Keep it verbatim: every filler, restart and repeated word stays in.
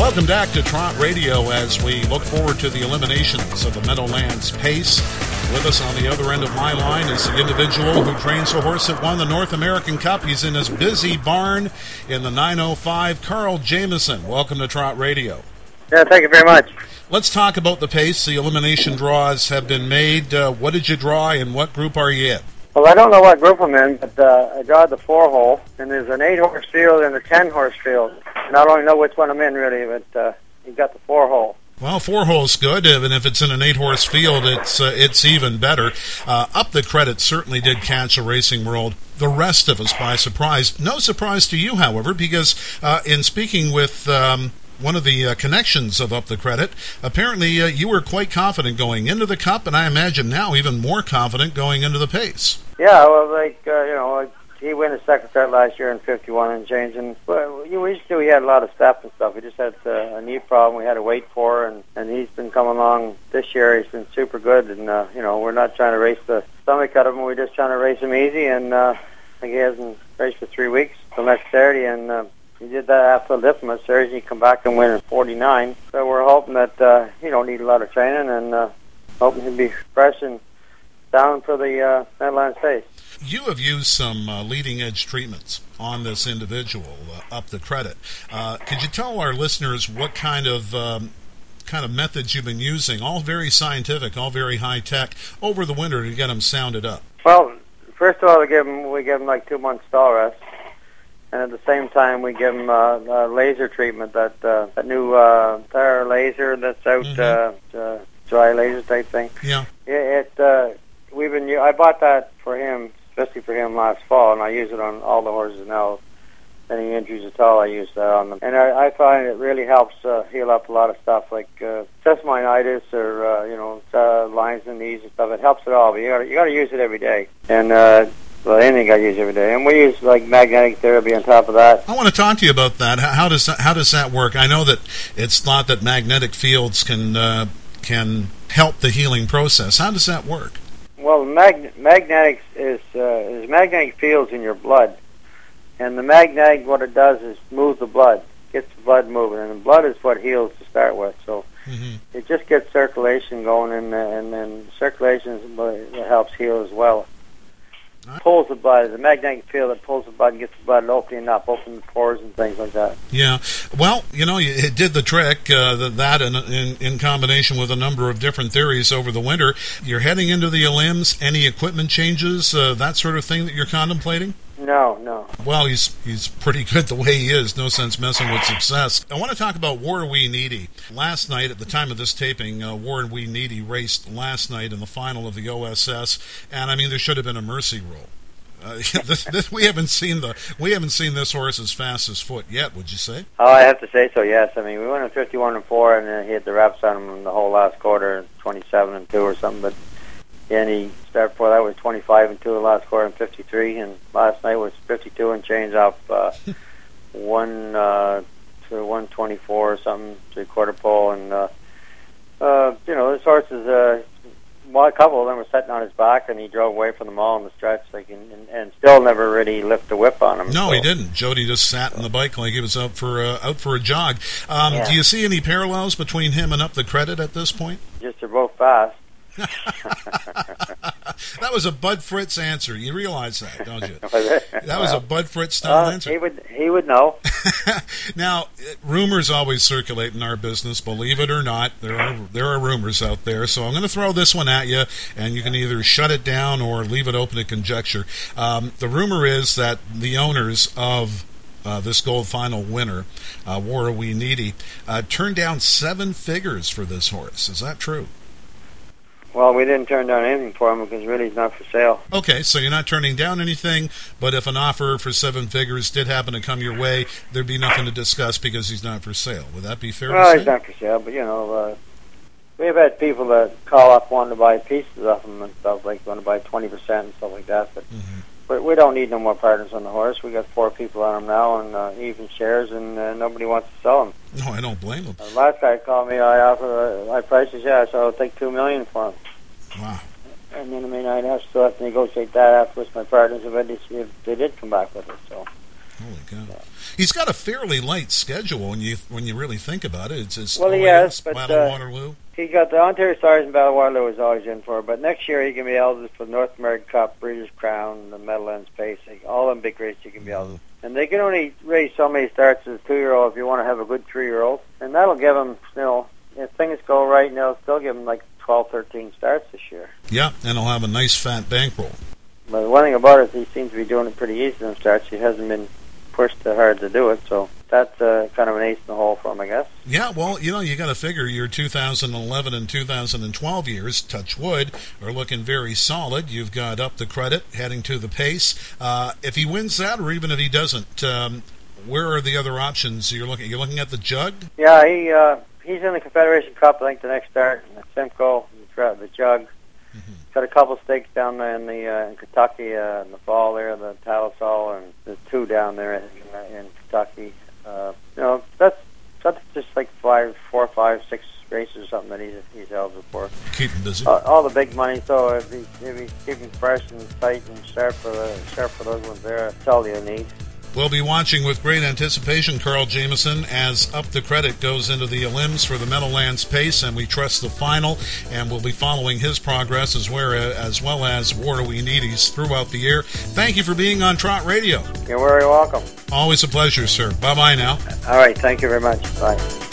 Welcome back to Trot Radio as we look forward to the eliminations of the Meadowlands Pace. With us on the other end of my line is the individual who trains a horse that won the North American Cup. He's in his busy barn in the nine oh five, Carl Jamieson. Welcome to Trot Radio. Yeah, thank you very much. Let's talk about the pace. The elimination draws have been made. Uh, what did you draw and what group are you in? Well, I don't know what group I'm in, but uh, I drawed the four-hole, and there's an eight-horse field and a ten-horse field. And I don't even know which one I'm in, really, but uh, you got the four-hole. Well, four holes good, and if it's in an eight-horse field, it's uh, it's even better. Uh, Up the Credit certainly did catch a racing world, the rest of us, by surprise. No surprise to you, however, because uh, in speaking with um, one of the uh, connections of Up the Credit, apparently uh, you were quite confident going into the Cup, and I imagine now even more confident going into the Pace. Yeah, well, like, uh, you know, he won his second start last year in fifty-one and change, and well, we used to, he had a lot of step and stuff. He just had uh, a knee problem we had to wait for, and, and he's been coming along this year. He's been super good, and, uh, you know, we're not trying to race the stomach out of him. We're just trying to race him easy, and uh, I think he hasn't raced for three weeks till next Saturday, and uh, he did that after the Lithium Saturday. He come back and win in forty-nine, so we're hoping that uh, he don't need a lot of training, and uh, hoping he'll be fresh and down for the uh, Meadowlands Pace. You have used some uh, leading-edge treatments on this individual, uh, Up the Credit. Uh, could you tell our listeners what kind of um, kind of methods you've been using, all very scientific, all very high-tech, over the winter to get him sounded up? Well, first of all, we give him, we give him like two months stall rest, and at the same time, we give him uh, a laser treatment, that uh, that new uh, Thera laser that's out, mm-hmm. uh, uh, dry laser type thing. Yeah. It, it uh, we've been. I bought that for him, especially for him last fall, and I use it on all the horses now. Any injuries at all, I use that on them. And I, I find it really helps uh, heal up a lot of stuff like uh, sesamoiditis or, uh, you know, uh, lines in the knees and stuff. It helps it all, but you got you got to use it every day. And, uh, well, anything I use every day. And we use, like, magnetic therapy on top of that. I want to talk to you about that. How does that, how does that work? I know that it's thought that magnetic fields can uh, can help the healing process. How does that work? Well, mag- magnetics is, uh, is magnetic fields in your blood. And the magnetic, what it does is move the blood, gets the blood moving. And the blood is what heals to start with. So mm-hmm. it just gets circulation going, and, and then circulation is what helps heal as well. Right. Pulls the blood, the magnetic field that pulls the blood and gets the blood opening up, opening the pores and things like that. Yeah, well, you know, it did the trick, uh, that in, in, in combination with a number of different theories over the winter. You're heading into the Elims, any equipment changes, uh, that sort of thing that you're contemplating? No, no. Well, he's he's pretty good the way he is. No sense messing with success. I want to talk about War Wee Needy. Last night, at the time of this taping, uh, War Wee Needy raced last night in the final of the O S S, and I mean, there should have been a mercy rule. Uh, this, this, we haven't seen the we haven't seen this horse as fast as foot yet. Would you say? Oh, I have to say so. Yes. I mean, we went in fifty-one and four, and uh, he had the reps on him the whole last quarter, twenty-seven and two or something, but. And he started before that was twenty-five and two the last quarter and fifty-three, and last night was fifty-two and change off uh, one uh, to one twenty-four or something to quarter pole, and uh, uh, you know this horse is uh, well, a couple of them were sitting on his back, and he drove away from them all in the stretch, like and, and, and still never really lifted the whip on him. No, so. He didn't. Jody just sat in the bike like he was out for uh, out for a jog. Um, yeah. Do you see any parallels between him and Up the Credit at this point? Just they're both fast. That was a Bud Fritz answer. You realize that, don't you? That was well, a Bud Fritz style uh, answer. He would, he would know. Now, rumors always circulate in our business. Believe it or not, there are there are rumors out there. So I'm going to throw this one at you, and you can either shut it down or leave it open to conjecture. Um, the rumor is that the owners of Uh, this gold final winner, uh, War Wee Needy, uh, turned down seven figures for this horse. Is that true? Well, we didn't turn down anything for him because really he's not for sale. Okay, so you're not turning down anything, but if an offer for seven figures did happen to come your way, there'd be nothing to discuss because he's not for sale. Would that be fair well, to say? Well, he's not for sale, but, you know, uh, we've had people that call up wanting to buy pieces of him and stuff, like want to buy twenty percent and stuff like that, but mm-hmm. but we don't need no more partners on the horse. We got four people on him now and uh, even shares, and uh, nobody wants to sell him. No, I don't blame him. The uh, last guy called me, I offer uh, my prices, yeah, so I'll take two million dollars for him. Wow. And then, I mean, I'd have to have to negotiate that afterwards with my partners if they, if they did come back with it, so. Holy cow! He's got a fairly light schedule when you when you really think about it. It's his well, he has, but Battle uh, Waterloo. He got the Ontario Stars and Battle Waterloo is always in for, but next year he can be eligible for the North American Cup, Breeders' Crown, the Meadowlands Pace, all them big races you can be eligible. Mm-hmm. And they can only race so many starts as a two-year-old if you want to have a good three-year-old, and that'll give him, you know, if things go right, and they'll still give him like twelve, thirteen starts this year. Yeah, and he'll have a nice fat bankroll. But the one thing about it is he seems to be doing it pretty easy in starts. He hasn't been pushed too hard to do it, so that's uh, kind of an ace in the hole for him, I guess. Yeah, well, you know, you got to figure your two thousand eleven and two thousand twelve years, touch wood, are looking very solid. You've got Up the Credit heading to the Pace. Uh, if he wins that, or even if he doesn't, um, where are the other options you're looking? You're looking at the Jug. Yeah, he uh, he's in the Confederation Cup. I think the next start, the Simcoe, the Jug. Mm-hmm. Got a couple stakes down there in the uh, in Kentucky uh, in the fall there, the Talisol, and the two down there in, in Kentucky. Uh, you know, that's that's just like five, four, five, six races or something that he's he's eligible for. Keep him busy. Uh, all the big money. So if he's if he's keeping fresh and tight and sharp for the sharp for those ones there, that's all you need. We'll be watching with great anticipation Carl Jamieson as Up the Credit goes into the Elims for the Meadowlands Pace, and we trust the final, and we'll be following his progress as well as, well as Wardo Ioannidis throughout the year. Thank you for being on Trot Radio. You're very welcome. Always a pleasure, sir. Bye-bye now. All right, thank you very much. Bye.